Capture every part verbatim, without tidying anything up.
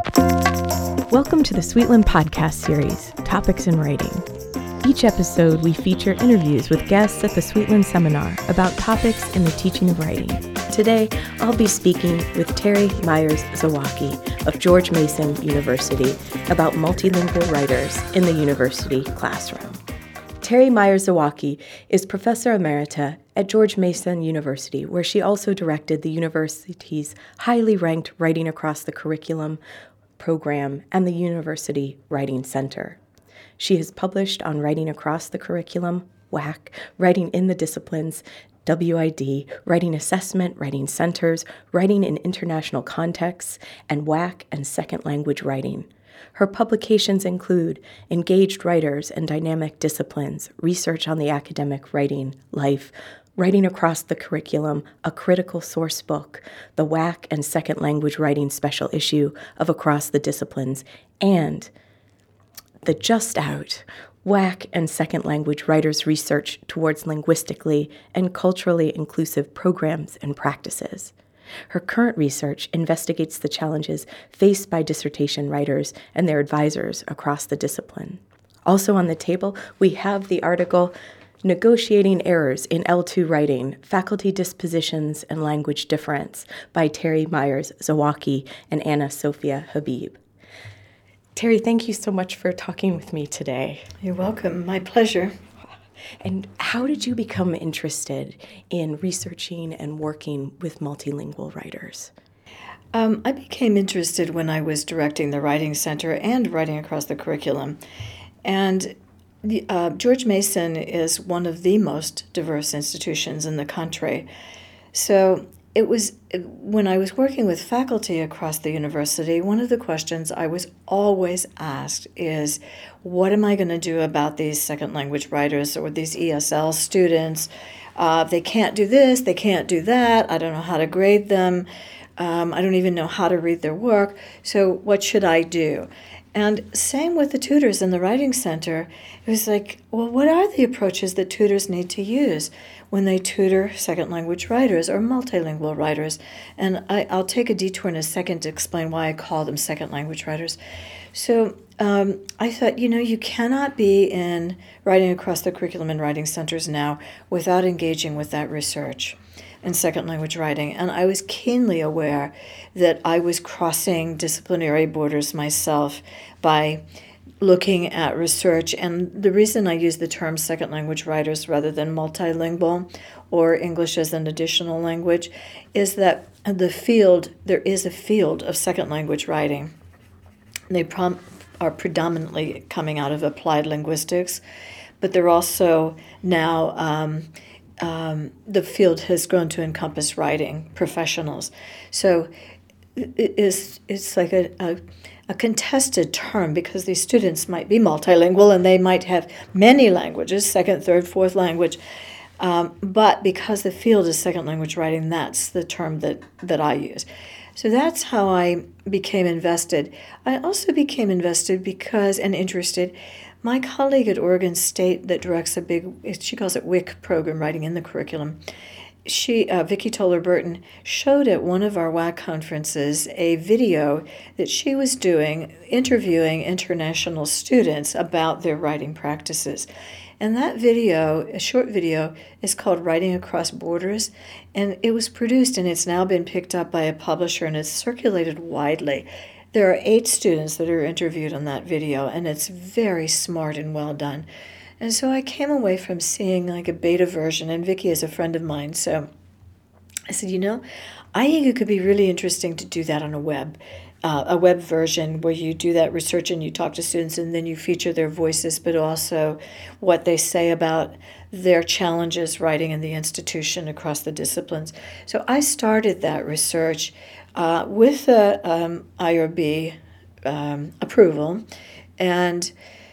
Welcome to the Sweetland podcast series, Topics in Writing. Each episode, we feature interviews with guests at the Sweetland Seminar about topics in the teaching of writing. Today, I'll be speaking with Terry Myers-Zawacki of George Mason University about multilingual writers in the university classroom. Terry Myers-Zawacki is Professor Emerita at George Mason University, where she also directed the university's highly ranked Writing Across the Curriculum program and the University Writing Center. She has published on Writing Across the Curriculum, W A C, Writing in the Disciplines, W I D, Writing Assessment, Writing Centers, Writing in International Contexts, and W A C and Second Language Writing. Her publications include Engaged Writers and Dynamic Disciplines, Research on the Academic Writing Life, Writing Across the Curriculum, a Critical Source Book, the W A C and Second Language Writing Special Issue of Across the Disciplines, and the just out W A C and Second Language Writers Research Towards Linguistically and Culturally Inclusive Programs and Practices. Her current research investigates the challenges faced by dissertation writers and their advisors across the discipline. Also on the table, we have the article Negotiating Errors in L two Writing, Faculty Dispositions and Language Difference by Terry Myers-Zawacki and Anna Sophia Habib. Terry, thank you so much for talking with me today. You're welcome. My pleasure. And how did you become interested in researching and working with multilingual writers? Um, I became interested when I was directing the Writing Center and Writing Across the Curriculum. And the, uh, George Mason is one of the most diverse institutions in the country. So it was when I was working with faculty across the university, one of the questions I was always asked is, what am I going to do about these second language writers or these E S L students? Uh, they can't do this, they can't do that, I don't know how to grade them, um, I don't even know how to read their work, so what should I do? And same with the tutors in the Writing Center. It was like, well, what are the approaches that tutors need to use when they tutor second language writers or multilingual writers? And I, I'll take a detour in a second to explain why I call them second language writers. So um, I thought, you know, you cannot be in Writing Across the Curriculum and Writing Centers now without engaging with that research in second language writing. And I was keenly aware that I was crossing disciplinary borders myself by looking at research. And the reason I use the term second language writers rather than multilingual or English as an additional language is that the field, there is a field of second language writing. They prom- are predominantly coming out of applied linguistics, but they're also now um, Um, the field has grown to encompass writing professionals. So it is, it's like a, a, a contested term because these students might be multilingual and they might have many languages, second, third, fourth language. Um, but because the field is second language writing, that's the term that, that I use. So that's how I became invested. I also became invested because, and interested, my colleague at Oregon State that directs a big, she calls it W I C program, Writing in the Curriculum, she, uh, Vicki Toller-Burton, showed at one of our W A C conferences a video that she was doing, interviewing international students about their writing practices. And that video, a short video, is called Writing Across Borders, and it was produced and it's now been picked up by a publisher and it's circulated widely. There are eight students that are interviewed on that video, and it's very smart and well done. And so I came away from seeing like a beta version, and Vicki is a friend of mine, so I said, you know, I think it could be really interesting to do that on a web, uh, a web version where you do that research and you talk to students and then you feature their voices, but also what they say about their challenges writing in the institution across the disciplines. So I started that research Uh, with the um, I R B um, approval, and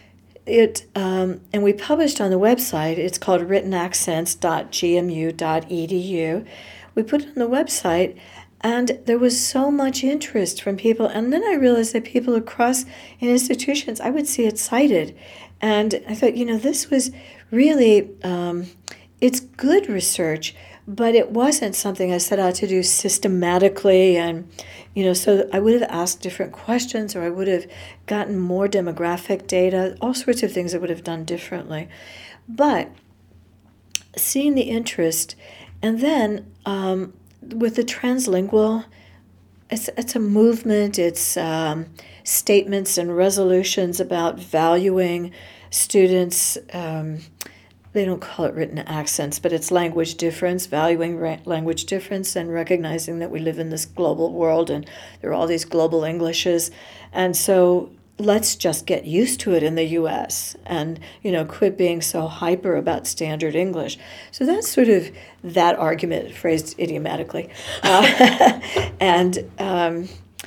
it um, and we published on the website. It's called written accents dot g m u dot e d u. We put it on the website, and there was so much interest from people. And then I realized that people across in institutions, I would see it cited, and I thought, you know, this was really um, it's good research. but it wasn't something I set out to do systematically. And, you know, so I would have asked different questions, or I would have gotten more demographic data, all sorts of things I would have done differently. But seeing the interest, and then um, with the translingual, it's, it's a movement, it's um, statements and resolutions about valuing students, um, they don't call it written accents, but it's language difference, valuing ra- language difference and recognizing that we live in this global world and there are all these global Englishes. And so let's just get used to it in the U S and, you know, quit being so hyper about standard English. So that's sort of that argument phrased idiomatically. Uh, and um,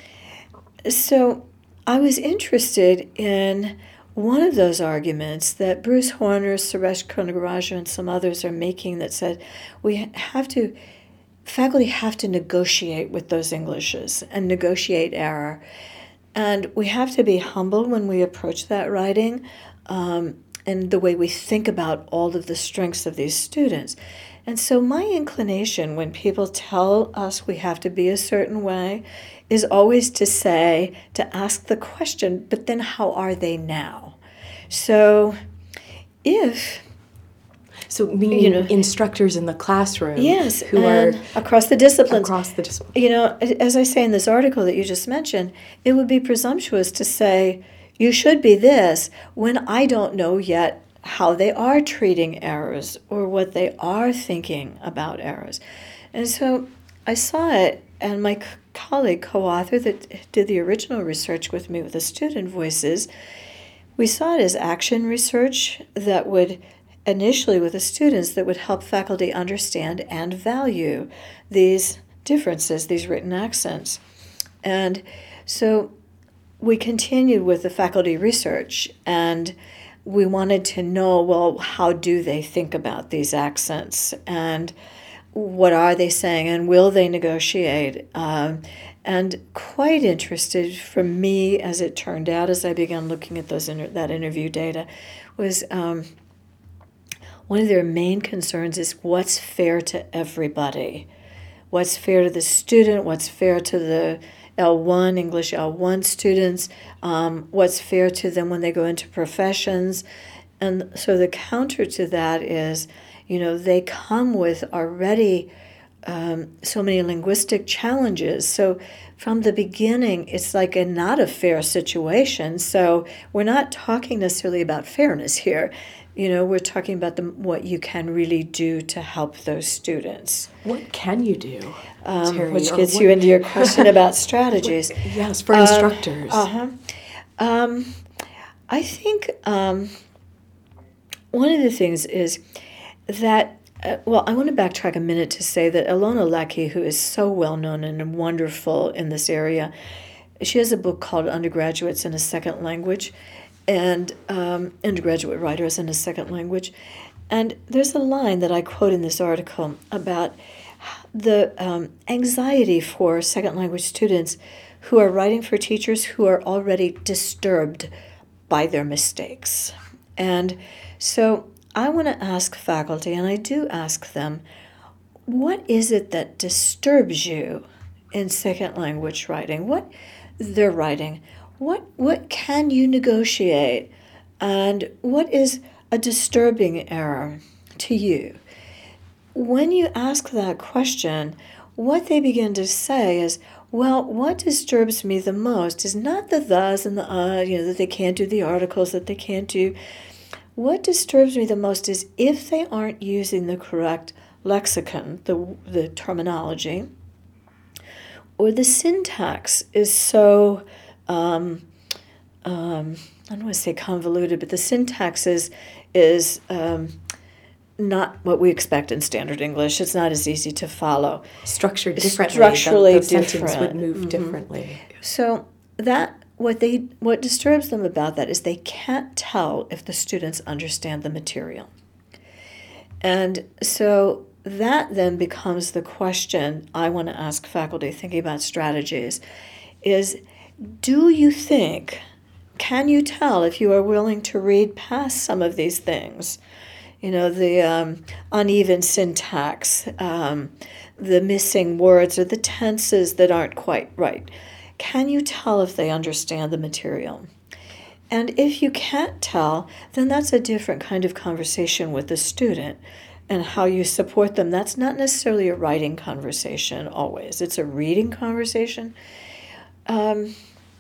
so I was interested in one of those arguments that Bruce Horner, Suresh Konagaraja, and some others are making that said we have to, faculty have to negotiate with those Englishes and negotiate error. And we have to be humble when we approach that writing um, and the way we think about all of the strengths of these students. And so my inclination when people tell us we have to be a certain way is always to say, to ask the question, but then how are they now? So if... So meaning you know, instructors in the classroom yes, who are across the disciplines. Across the disciplines. You know, as I say in this article that you just mentioned, it would be presumptuous to say, you should be this, when I don't know yet how they are treating errors or what they are thinking about errors. And so I saw it, and my colleague, co-author that did the original research with me with the student voices, we saw it as action research that would, initially with the students, that would help faculty understand and value these differences, these written accents. And so we continued with the faculty research, and we wanted to know, well, how do they think about these accents? And what are they saying, and will they negotiate? Um, and quite interested for me, as it turned out, as I began looking at those inter- that interview data, was um, one of their main concerns is what's fair to everybody. What's fair to the student, what's fair to the L one, English L one students, um, what's fair to them when they go into professions. And so the counter to that is, you know, they come with already um, so many linguistic challenges. So from the beginning, it's like a not a fair situation. So we're not talking necessarily about fairness here. You know, we're talking about the, what you can really do to help those students. What can you do, um, Terry, which gets what, you into your question about strategies. Yes, for instructors. Uh, uh-huh. Um, I think um, one of the things is that, uh, well, I want to backtrack a minute to say that Ilona Leckie, who is so well-known and wonderful in this area, she has a book called Undergraduates in a Second Language, and um, undergraduate writers in a second language. And there's a line that I quote in this article about the um, anxiety for second language students who are writing for teachers who are already disturbed by their mistakes. And so I want to ask faculty, and I do ask them, what is it that disturbs you in second language writing? What they're writing? What what can you negotiate, and what is a disturbing error to you? When you ask that question, what they begin to say is, well, what disturbs me the most is not the thes and the uh, you know, that they can't do the articles, that they can't do. What disturbs me the most is if they aren't using the correct lexicon, the the terminology, or the syntax is so Um, um, I don't want to say convoluted, but the syntax is, is um, not what we expect in standard English. It's not as easy to follow. Structured differently. Structurally the, the different. sentence would move Mm-hmm. differently. So that what they what disturbs them about that is they can't tell if the students understand the material. And so that then becomes the question I want to ask faculty thinking about strategies is, do you think, can you tell if you are willing to read past some of these things? you know, the um, uneven syntax, um, the missing words, or the tenses that aren't quite right? Can you tell if they understand the material? And if you can't tell, then that's a different kind of conversation with the student and how you support them. That's not necessarily a writing conversation always. It's a reading conversation. Um,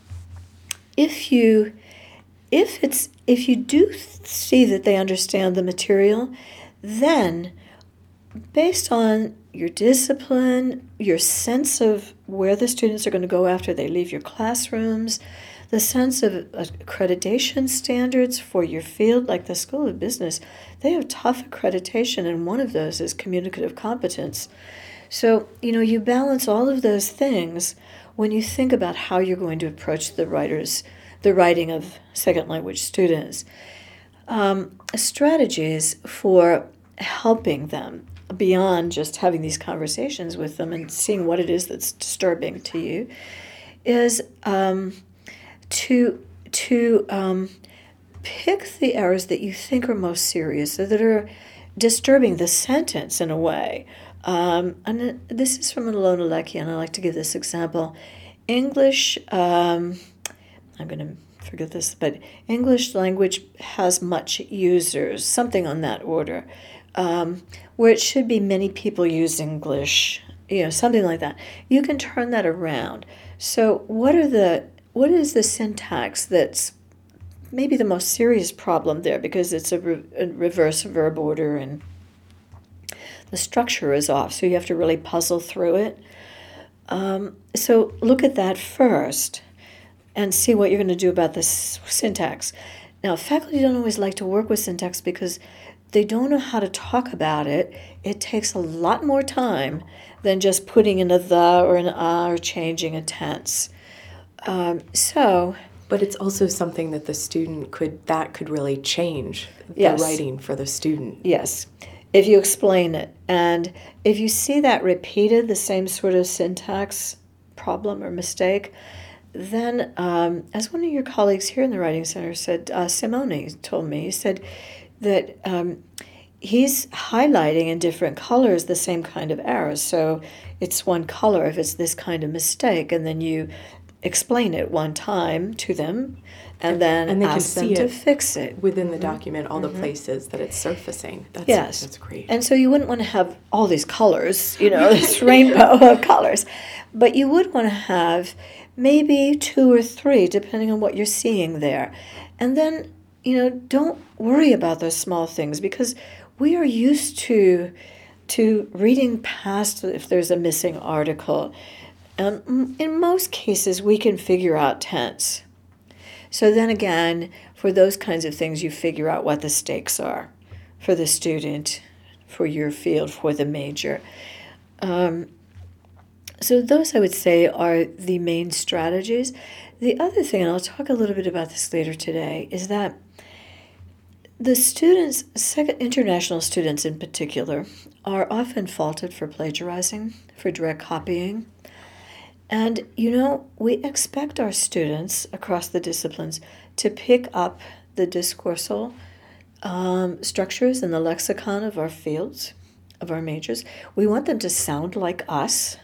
if you if it's if you do see that they understand the material, then based on your discipline, your sense of where the students are going to go after they leave your classrooms, the sense of accreditation standards for your field, like the School of Business, they have tough accreditation, and one of those is communicative competence. So, you know, you balance all of those things when you think about how you're going to approach the writers, the writing of second language students. Um, strategies for helping them beyond just having these conversations with them and seeing what it is that's disturbing to you is um, to to um, pick the errors that you think are most serious, or that are disturbing the sentence in a way. Um, and this is from Ilona Lecky, and I like to give this example. English, um, I'm going to forget this, but English language has much users, something on that order, um, where it should be many people use English, you know, something like that. You can turn that around. So what are the what is the syntax that's maybe the most serious problem there, because it's a, re- a reverse verb order and the structure is off, so you have to really puzzle through it. Um, so look at that first and see what you're going to do about this syntax. Now, faculty don't always like to work with syntax because they don't know how to talk about it. It takes a lot more time than just putting in a the or an ah or changing a tense. Um, so... But it's also something that the student could, that could really change the yes. writing for the student. Yes, if you explain it. And if you see that repeated, the same sort of syntax problem or mistake, then um, as one of your colleagues here in the Writing Center said, uh, Simone told me, he said that um, he's highlighting in different colors the same kind of errors. So it's one color if it's this kind of mistake, and then you explain it one time to them, and then and they ask can them see to it fix it within the document, all mm-hmm. the places that it's surfacing. That's, yes, that's great. And so you wouldn't want to have all these colors, you know, this rainbow of colors, but you would want to have maybe two or three, depending on what you're seeing there. And then, you know, don't worry about those small things, because we are used to to reading past if there's a missing article. Um, in most cases, we can figure out tense. So then again, for those kinds of things, you figure out what the stakes are for the student, for your field, for the major. Um, so those, I would say, are the main strategies. The other thing, and I'll talk a little bit about this later today, is that the students, second international students in particular, are often faulted for plagiarizing, for direct copying. And, you know, we expect our students across the disciplines to pick up the discoursal um, structures and the lexicon of our fields, of our majors. We want them to sound like us,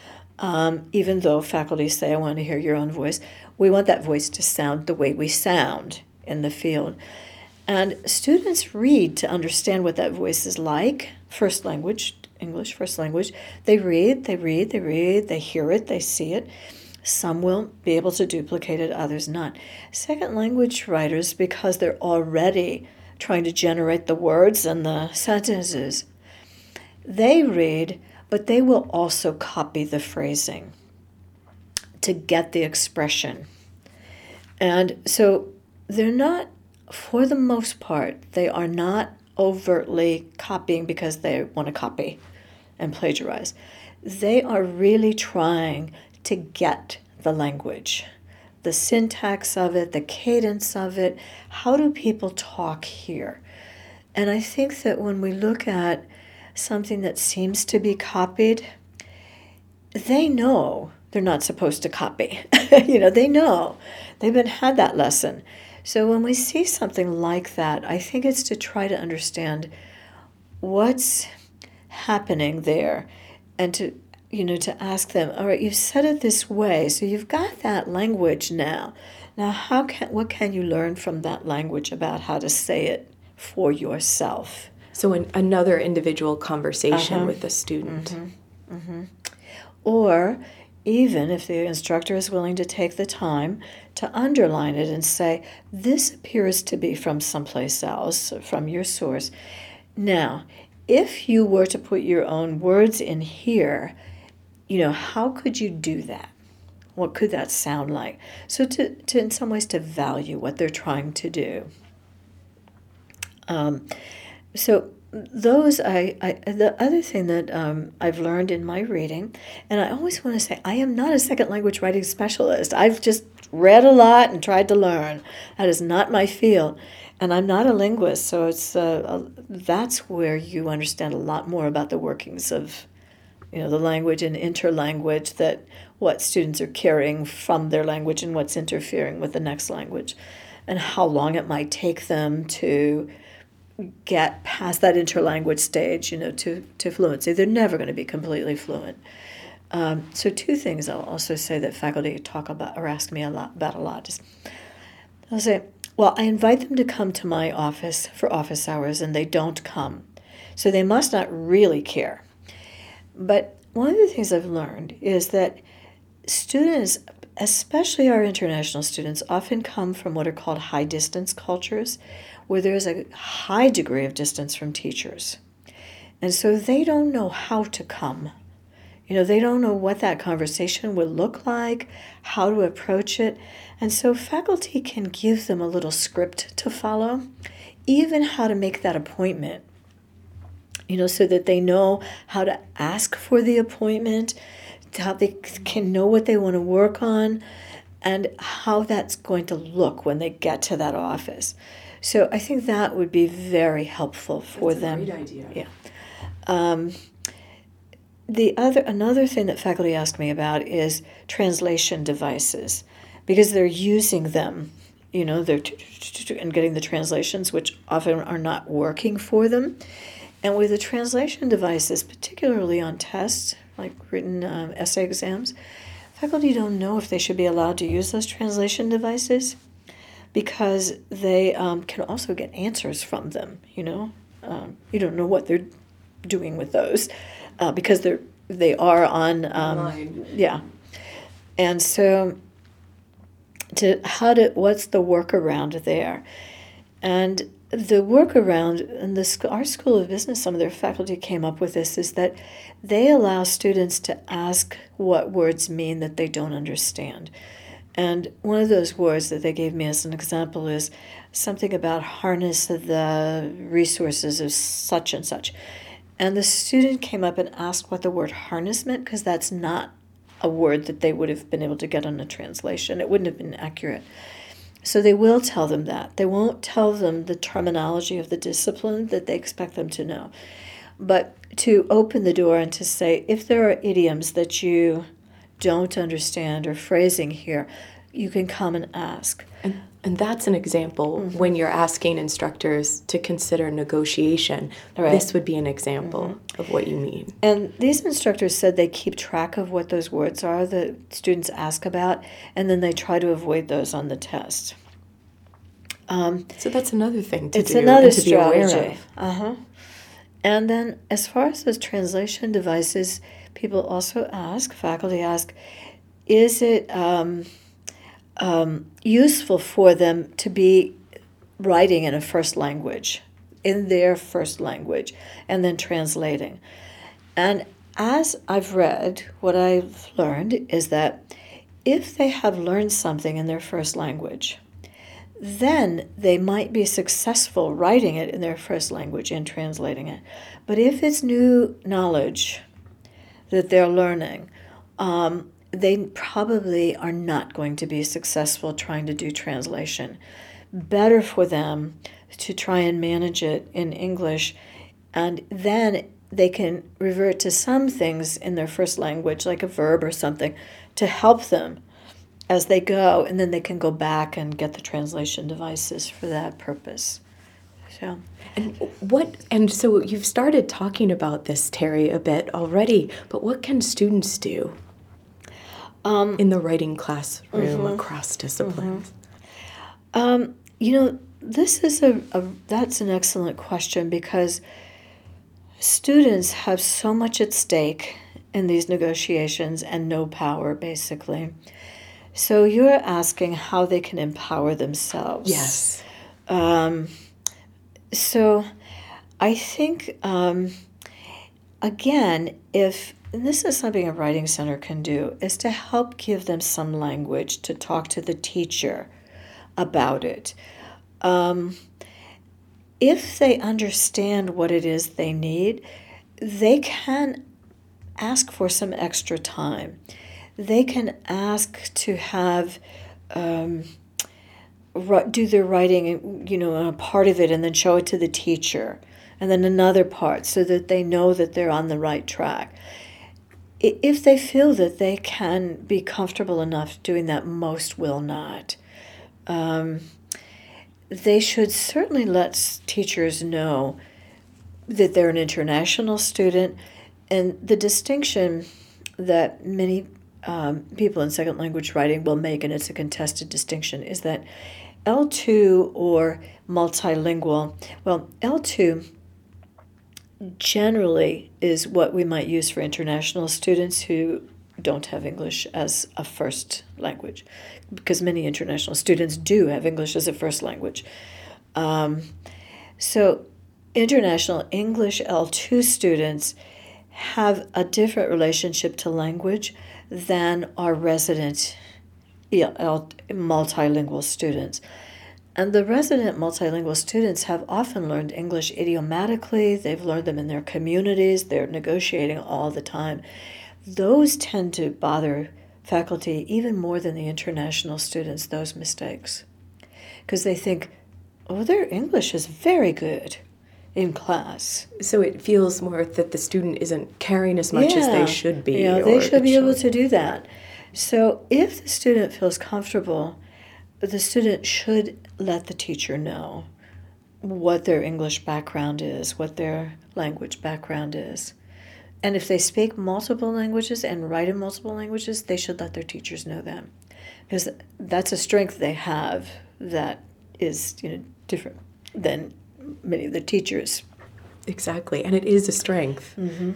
um, even though faculty say, I want to hear your own voice. We want that voice to sound the way we sound in the field. And students read to understand what that voice is like, first language, English, first language. They read, they read, they read, they hear it, they see it. Some will be able to duplicate it, others not. Second language writers, because they're already trying to generate the words and the sentences, they read, but they will also copy the phrasing to get the expression. And so they're not, for the most part, they are not overtly copying because they want to copy and plagiarize. They are really trying to get the language, the syntax of it, the cadence of it. How do people talk here? And I think that when we look at something that seems to be copied, they know they're not supposed to copy. you know, they know. They've been had that lesson. So when we see something like that, I think it's to try to understand what's happening there, and to, you know, to ask them, all right, you've said it this way, so you've got that language now. Now, how can what can you learn from that language about how to say it for yourself? So an, another individual conversation Uh-huh. with the student. Mm-hmm. Mm-hmm. Or even if the instructor is willing to take the time to underline it and say, this appears to be from someplace else, from your source. Now, if you were to put your own words in here, you know, how could you do that? What could that sound like? So to, to in some ways, to value what they're trying to do. Um, so those, I, I the other thing that um, I've learned in my reading, and I always want to say, I am not a second language writing specialist. I've just read a lot and tried to learn. That is not my field. And I'm not a linguist, so it's uh, a, that's where you understand a lot more about the workings of, you know, the language and interlanguage, that what students are carrying from their language and what's interfering with the next language, and how long it might take them to get past that interlanguage stage, you know, to, to fluency. They're never going to be completely fluent. Um, so two things I'll also say that faculty talk about or ask me a lot about a lot is, I'll say, well, I invite them to come to my office for office hours, and they don't come. So they must not really care. But one of the things I've learned is that students, especially our international students, often come from what are called high-distance cultures, where there's a high degree of distance from teachers. And so they don't know how to come. You know, they don't know what that conversation would look like, how to approach it. And so faculty can give them a little script to follow, even how to make that appointment, you know, so that they know how to ask for the appointment, how they can know what they want to work on, and how that's going to look when they get to that office. So I think that would be very helpful for That's them. a great idea. Yeah. Um, the other another thing that faculty ask me about is translation devices, because they're using them, you know, they're t- t- t- and getting the translations, which often are not working for them. And with the translation devices, particularly on tests, like written um, essay exams, faculty don't know if they should be allowed to use those translation devices, because they um, can also get answers from them, you know. Um, you don't know what they're doing with those, uh, because they're, they are on, um, Online. yeah. And so, to how to, what's the workaround there? And the workaround, and the, our School of Business, some of their faculty came up with this, is that they allow students to ask what words mean that they don't understand. And one of those words that they gave me as an example is something about harness the resources of such and such. And the student came up and asked what the word harness meant, because that's not a word that they would have been able to get on a translation. It wouldn't have been accurate. So they will tell them that. They won't tell them the terminology of the discipline that they expect them to know. But to open the door and to say, if there are idioms that you don't understand or phrasing here, you can come and ask. And, and that's an example mm-hmm. when you're asking instructors to consider negotiation. Right. This would be an example mm-hmm. of what you mean. And these instructors said they keep track of what those words are that students ask about, and then they try to avoid those on the test. Um, so that's another thing to it's do another and to strategy. be aware of. Uh-huh. And then as far as those translation devices, people also ask, faculty ask, is it um, um, useful for them to be writing in a first language, in their first language, and then translating? And as I've read, what I've learned is that if they have learned something in their first language, then they might be successful writing it in their first language and translating it. But if it's new knowledge that they're learning, um, they probably are not going to be successful trying to do translation. Better for them to try and manage it in English, and then they can revert to some things in their first language, like a verb or something, to help them as they go, and then they can go back and get the translation devices for that purpose. So, and what? And so you've started talking about this, Terry, a bit already. But what can students do um, in the writing classroom mm-hmm. across disciplines? Mm-hmm. Um, you know, this is a, a that's an excellent question, because students have so much at stake in these negotiations and no power, basically. So you're asking how they can empower themselves. Yes. Um, so I think, um, again, if, and this is something a writing center can do, is to help give them some language to talk to the teacher about it. Um, if they understand what it is they need, they can ask for some extra time. They can ask to have, um, do their writing, you know, a part of it, and then show it to the teacher, and then another part, so that they know that they're on the right track. If they feel that they can be comfortable enough doing that, most will not. Um, they should certainly let teachers know that they're an international student, and the distinction that many um, people in second language writing will make, and it's a contested distinction, is that L two or multilingual, well, L two generally is what we might use for international students who don't have English as a first language, because many international students do have English as a first language. Um, so international English L two students have a different relationship to language than our resident multilingual students. And the resident multilingual students have often learned English idiomatically. They've learned them in their communities. They're negotiating all the time. Those tend to bother faculty even more than the international students, those mistakes. Because they think, oh, their English is very good in class. So it feels more that the student isn't caring as much yeah. as they should be. Yeah, they should be able to do that. So if the student feels comfortable, the student should let the teacher know what their English background is, what their language background is. And if they speak multiple languages and write in multiple languages, they should let their teachers know that. Because that's a strength they have that is, you know, different than many of the teachers. Exactly, and it is a strength. Mm-hmm.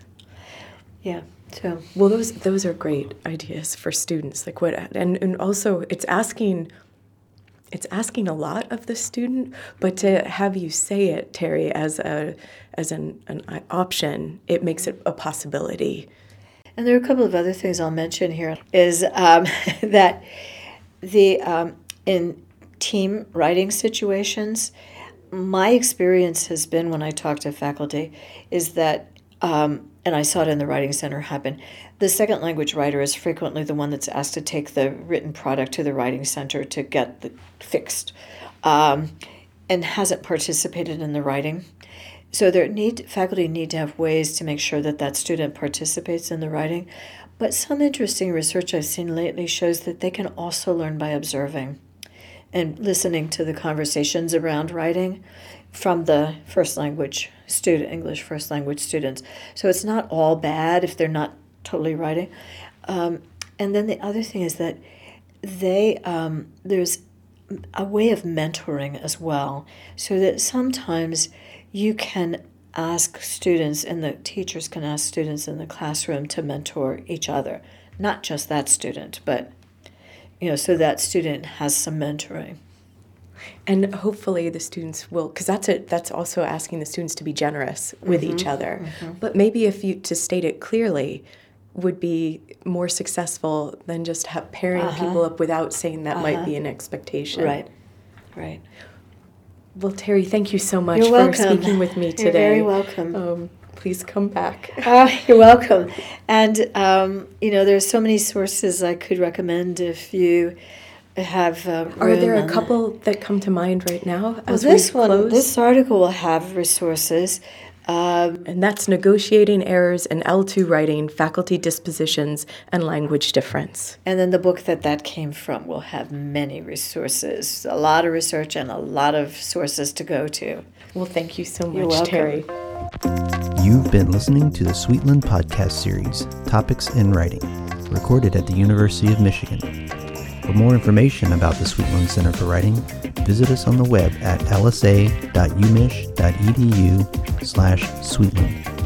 Yeah. So well, those those are great ideas for students. Like what, and and also it's asking, it's asking a lot of the student. But to have you say it, Terry, as a as an an option, it makes it a possibility. And there are a couple of other things I'll mention here. Is um, that the um, in team writing situations, my experience has been when I talk to faculty is that. Um, and I saw it in the Writing Center happen, the second language writer is frequently the one that's asked to take the written product to the Writing Center to get the fixed, um, and hasn't participated in the writing. So there need faculty need to have ways to make sure that that student participates in the writing. But some interesting research I've seen lately shows that they can also learn by observing and listening to the conversations around writing from the first language student, English first language students. So it's not all bad if they're not totally writing. Um, and then the other thing is that they um, there's a way of mentoring as well, so that sometimes you can ask students, and the teachers can ask students in the classroom to mentor each other, not just that student, but you know, so that student has some mentoring. And hopefully the students will, because that's it. That's also asking the students to be generous with mm-hmm, each other. Mm-hmm. But maybe if you, to state it clearly, would be more successful than just have pairing uh-huh. people up without saying that uh-huh. might be an expectation. Right, right. Well, Terry, thank you so much you're for welcome. speaking with me today. You're very welcome. Um, please come back. uh, you're welcome. And, um, you know, there's so many sources I could recommend if you have uh, Are there a couple that come to mind right now as well, this we one, close? This article will have resources. Um, and that's Negotiating Errors in L two Writing, Faculty Dispositions, and Language Difference. And then the book that that came from will have many resources, a lot of research and a lot of sources to go to. Well, thank you so much, You're welcome. Terry. You've been listening to the Sweetland Podcast Series, Topics in Writing, recorded at the University of Michigan. For more information about the Sweetland Center for Writing, visit us on the web at l s a dot u mich dot e d u slash sweetland.